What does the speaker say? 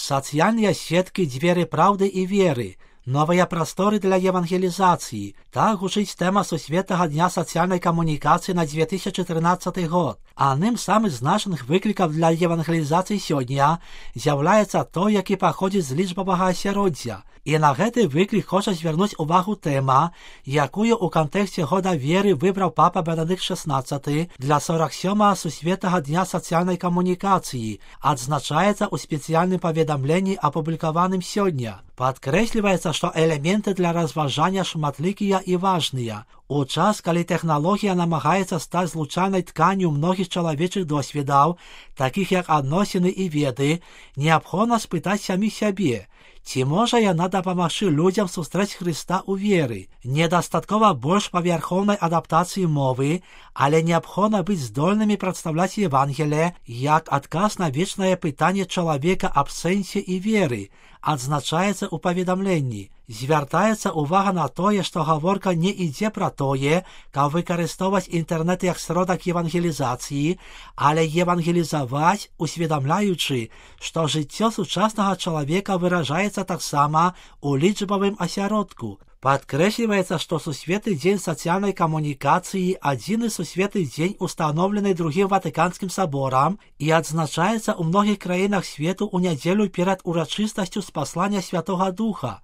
Социальные сетки – двери правды и веры, новые просторы для евангелизации. Так гучить тема Сусветного дня социальной коммуникации на 2013 год. Одним з самих значних викликів для евангелізації сьогодні з'являється той, який походить з лічбового осереддя. І на цей виклик хоче звернути увагу тема, яку у контексті года віри вибрав Папа Бенедикт XVI для 47-го Сусветного дня соціальної комунікації, відзначається у спеціальному повідомленні, опублікованому сьогодні. Подкресливается, что элементы для разважания шматликие и важные. У час, коли технология намагается стать случайной тканью многих человеческих досвідів, таких як відносини і веди, необходимо спитати самих себе, чи може яна допомогти людям зустріти Христа у вірі. Недостатково більш поверховної адаптації мови, але необходимо бути здольними представляти Євангеліє як отказ на вічне питання чоловіка об сенсі і віри, відзначається у повідомленні. Звертається увага на те, що говорка не йде про те, як використовувати інтернет як сродок євангелізації, але євангелізувати, усвідомляючи, що життя сучасного чоловіка виражається так само у лічбовому осередку. Подкресливается, что Сусветный день социальной коммуникации – один из Сусветный день, установленный Другим Ватиканским собором, и отзначается у многих краинах свету у неделю перед урочистостью спаслания Святого Духа.